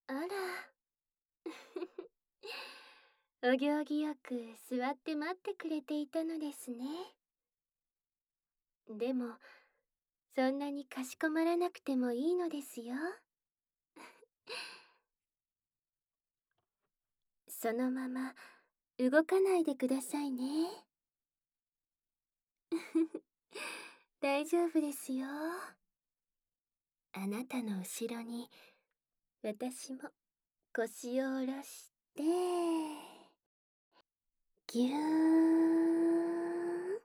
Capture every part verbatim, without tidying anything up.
あら。お行儀よく座って待ってくれていたのですね。でも、そんなにかしこまらなくてもいいのですよ。そのまま動かないでくださいね。大丈夫ですよ。あなたの後ろに私も腰を下ろしてぎゅーん。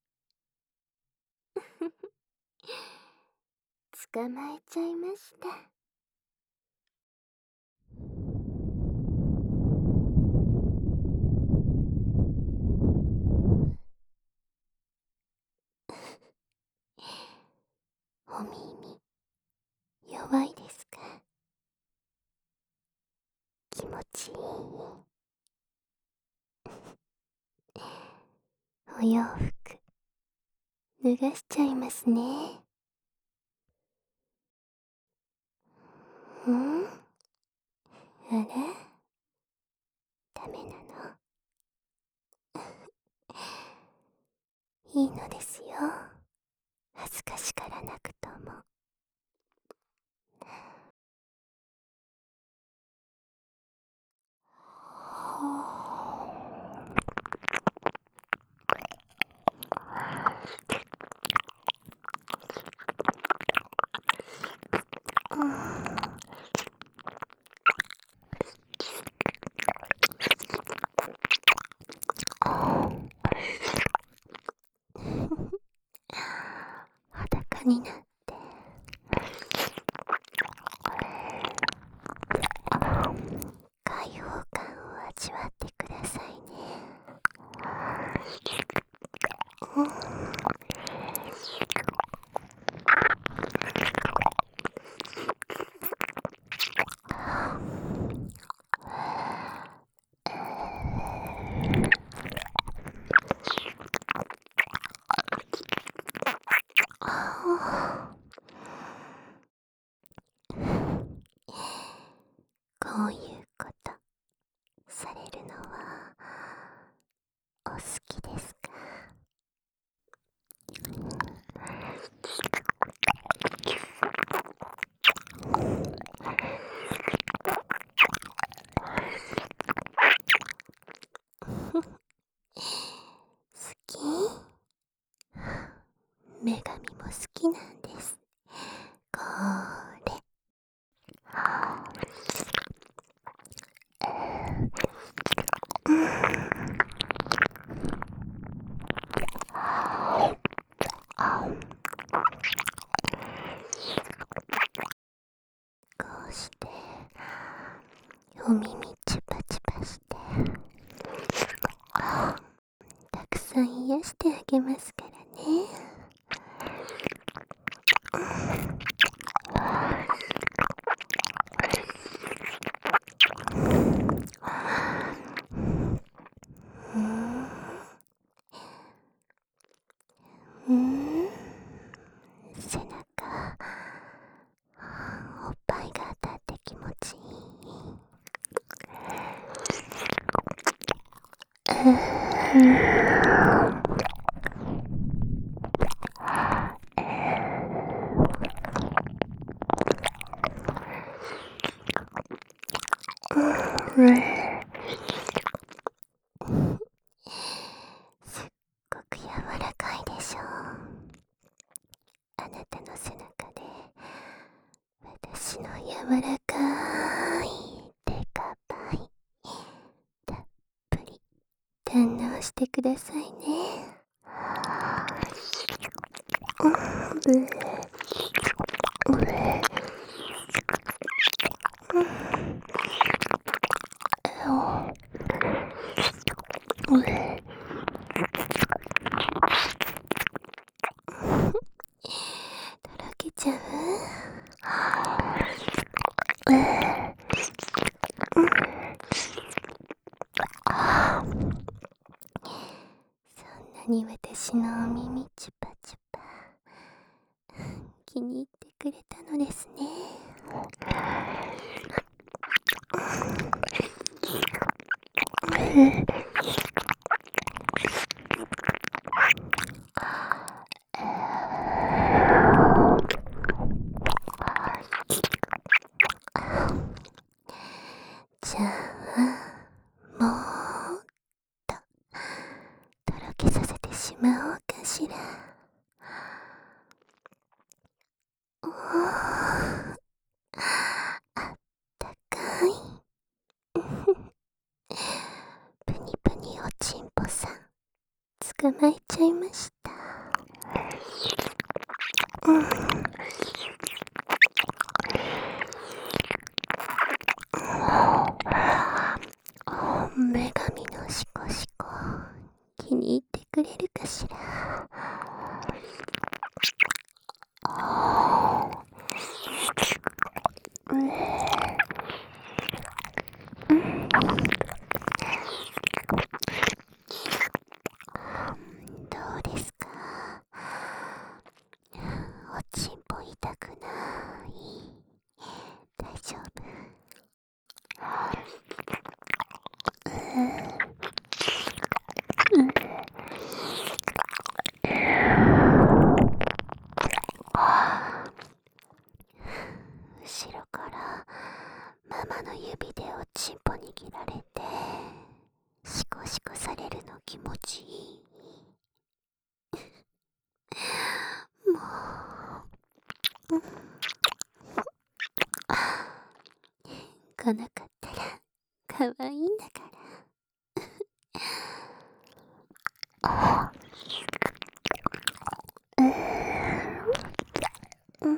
捕まえちゃいました。お耳弱いですか？気持ちいい。お洋服脱がしちゃいますね。ん？あら？ダメなの？いいのですよ。恥ずかしがらなくとも。裸になって開放感を味わってくださいね。こういうことされるのはお好きですか？好き？女神も好きなんです。これ。こうしてお耳チュパチュパしてたくさん癒してあげますからね。うーん、うーん、背中おっぱいが当たって気持ちいい。すっごく柔らかいでしょう。あなたの背中で私の柔らかい手がぱいたっぷり堪能してくださいね。うれうれとろけちゃう？そんなに私のお耳チュパチュパ気に入ってくれたのですね。 じゃあ、もっととろけさせてしまおうかしら。おー、あったかい。ぷにぷにおちんぽさん、捕まえちゃいました。うん。女神のシコシコ、気に入ってくれるかしら。うん、どうですか？おちんぽ痛くない？大丈夫？うん、後ろからママの指でおちんぽ握られてシコシコされるの気持ちいい。もう、うん、来なかったら可愛いんだから。うん、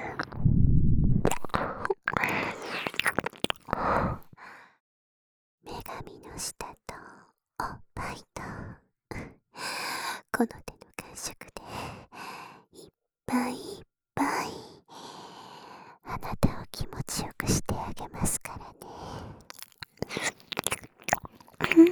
女神の舌とおっぱいとこの手の感触でいっぱいいっぱいあなたを気持ちよくしてあげますからね。うん、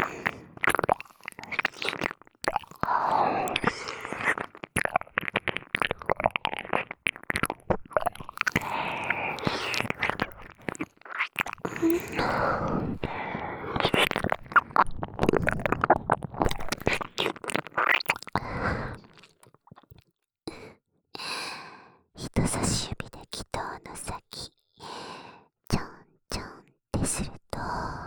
人差し指で祈祷の先ちょんちょんってすると、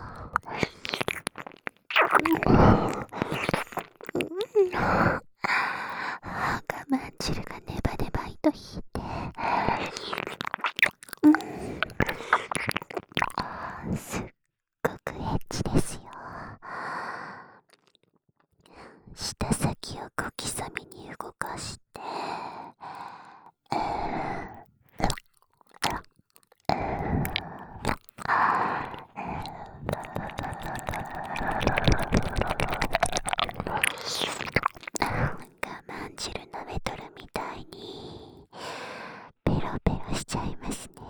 うん、我慢汁がネバネバ糸引いて、うん、すっごくエッチですよ。舌先を小刻みに動かして、我慢汁舐めとるみたいにペロペロしちゃいますね。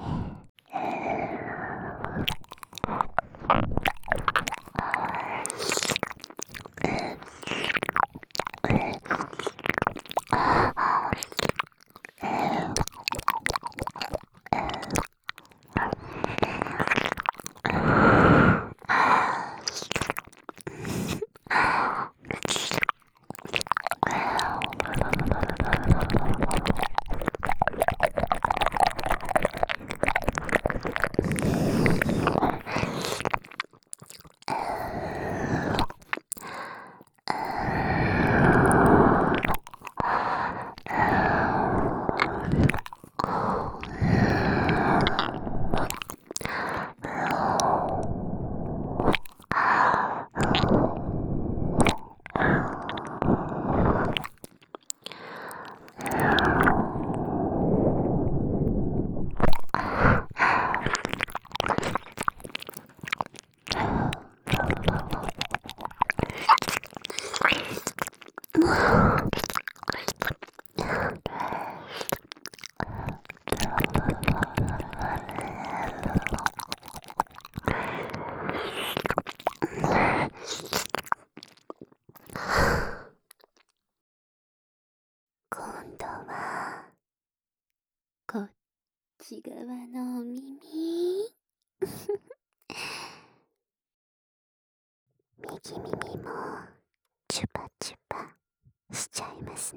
今度はこっち側のお耳右耳もチュパチュパしちゃいますね。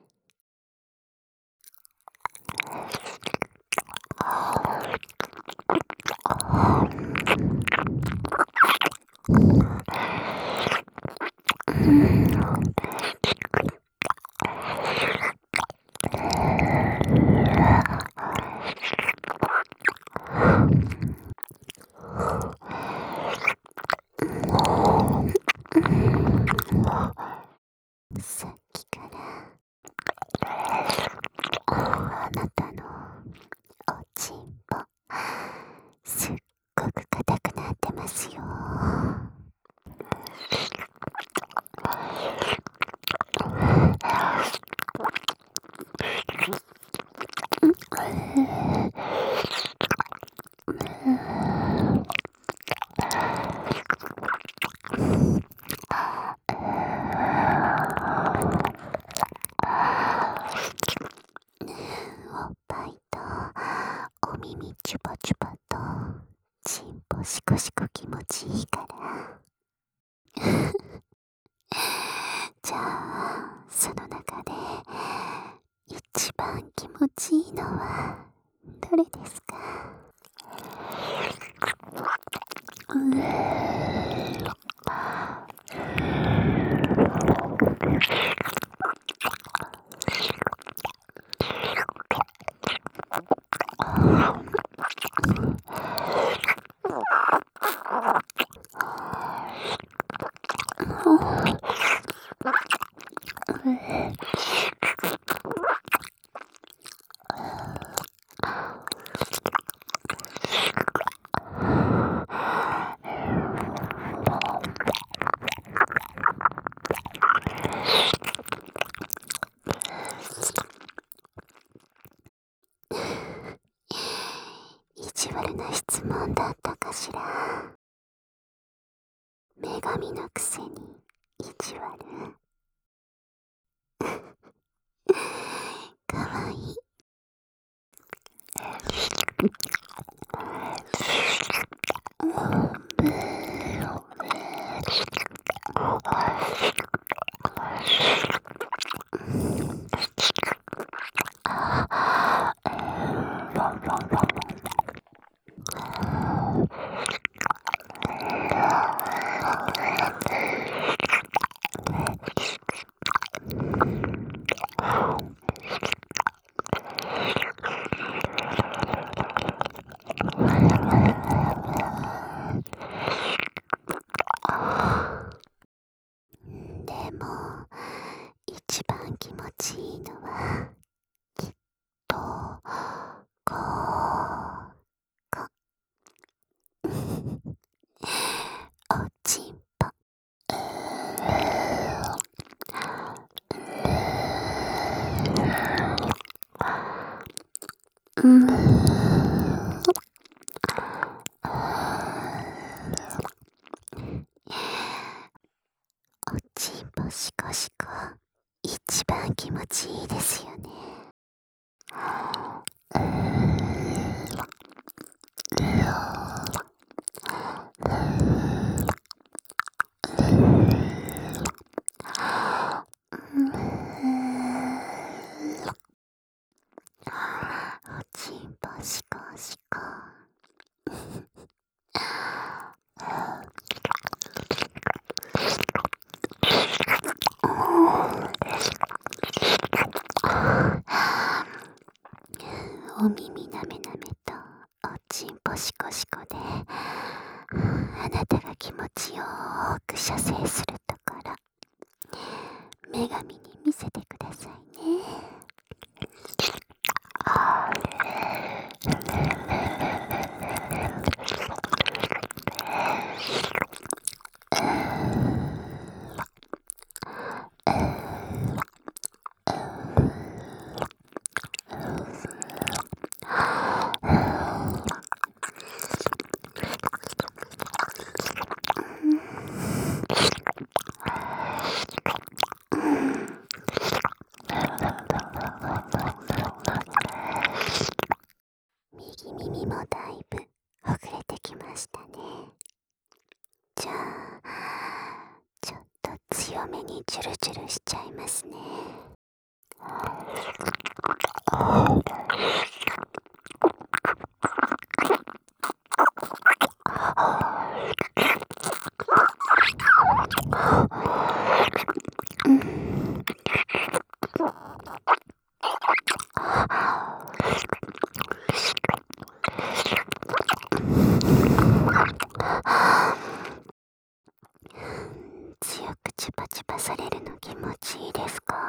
さっきからあなたのおちんぽすっごく硬くなってますよ。おっぱいとお耳チュパチュパとチンポシコシコ気持ちいいからじゃあその中で一番気持ちいいのはどれですか？う意地悪な質問だったかしら。女神のくせに意地悪かわいい。でも一番気持ちいいのはきっとここおちんぽ。うんおちんぽシコシコ一番気持ちいいですよね。おちんぽシコシコお耳なめなめとおちんぽシコシコであなたが気持ちよく射精するところ女神に見せてくださいね。 にジュルジュルしちゃいますね。強くチュパチュパされるの気持ちいいですか？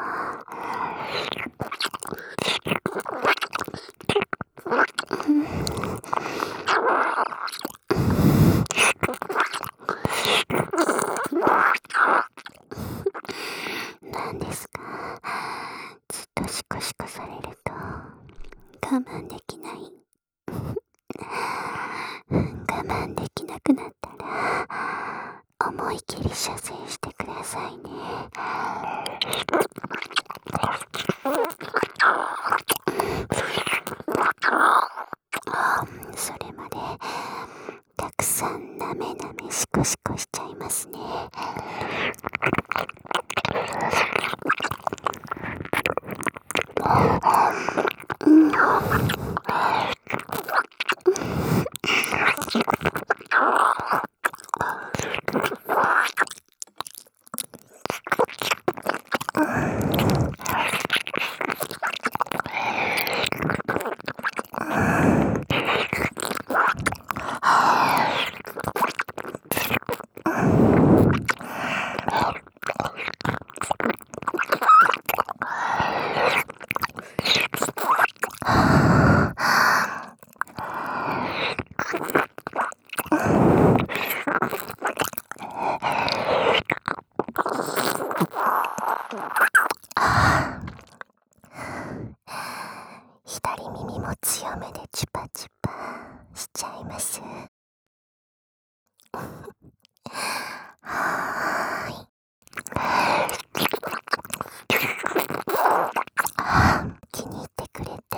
なんですか、ずっとシコシコされると我慢できない。我慢できなくなったら思い切り射精してくださいね。それまでたくさんなめなめシコシコしちゃいますね。左耳も強めでチュパチュパしちゃいます。はーい。気に入ってくれて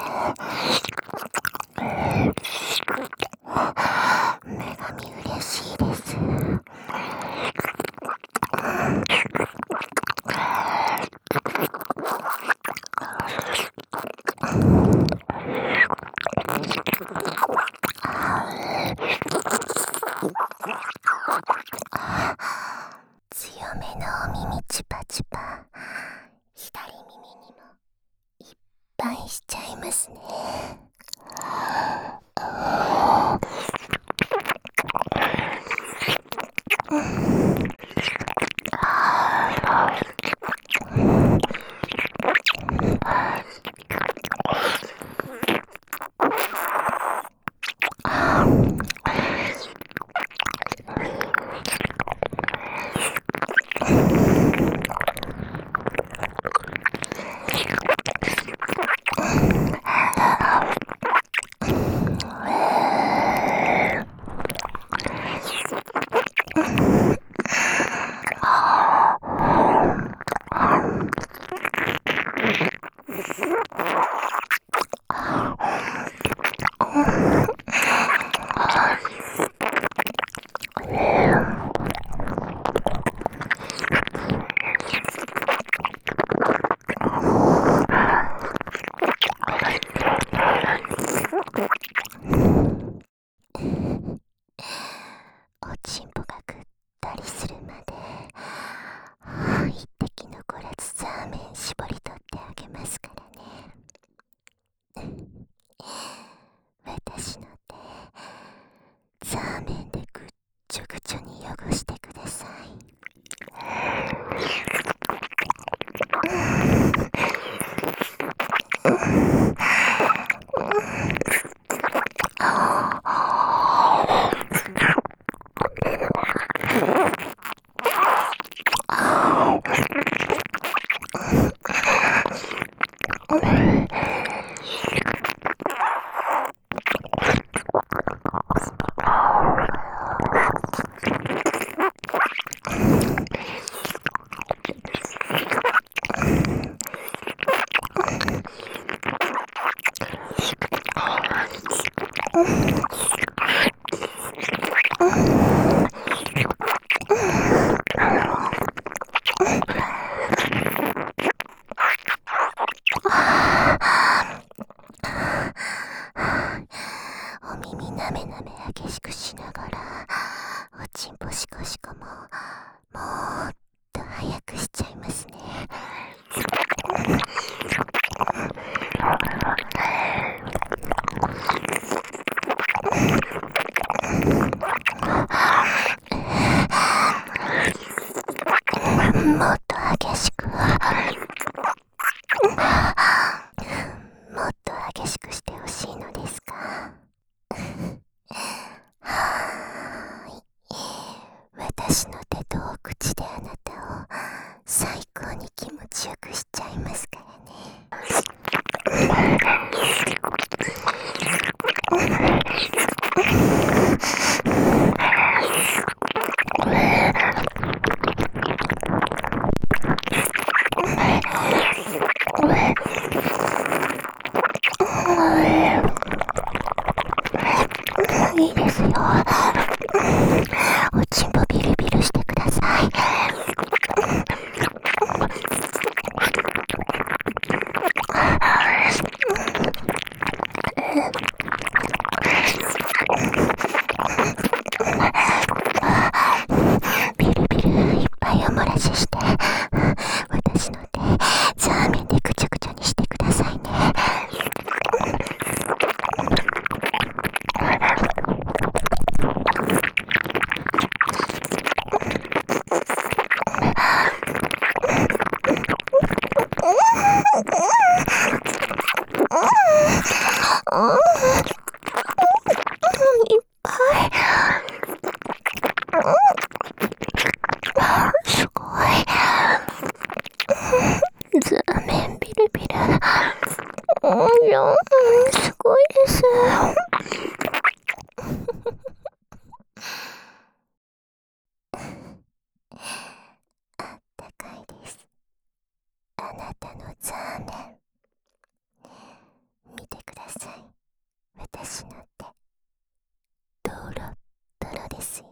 女神嬉しいです。 なめなめ激しくしながらおちんぽしこしこももっと早くしちゃいますね。もっと激しくもっと激しくしてほしいのですか？はーい。私の手とお口であなたを最高に気持ちよくしちゃいますからね。いいですよ。おちんぽビリビリしてください。ビリビリいっぱいお漏らしして私の手ザーメンでぐちゃぐちゃにしてくださいね。いっぱい。すごい。ザーメンビリビリ。いや、すごいです。あったかいです。あなたのザーメン。見てください。私の手。ドロッドロですよ。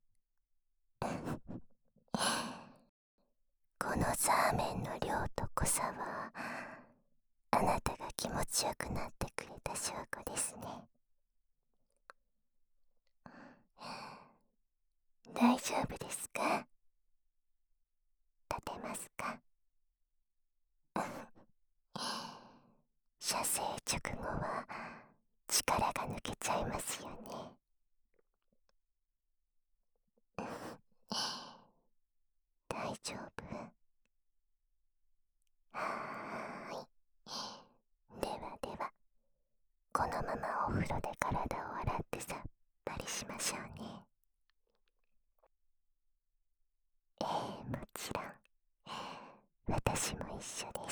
このザーメンの量と濃さはあなたが気持ちよくなってくれた証拠ですね。大丈夫ですか？立てますか？射精直後は力が抜けちゃいますよね。大丈夫？はーい。ではでは、このままお風呂で体を洗ってさっぱりしましょうね。ええ、もちろん。私も一緒です。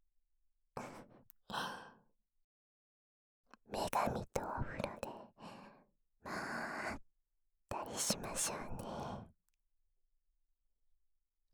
女神とお風呂でまったりしましょうね。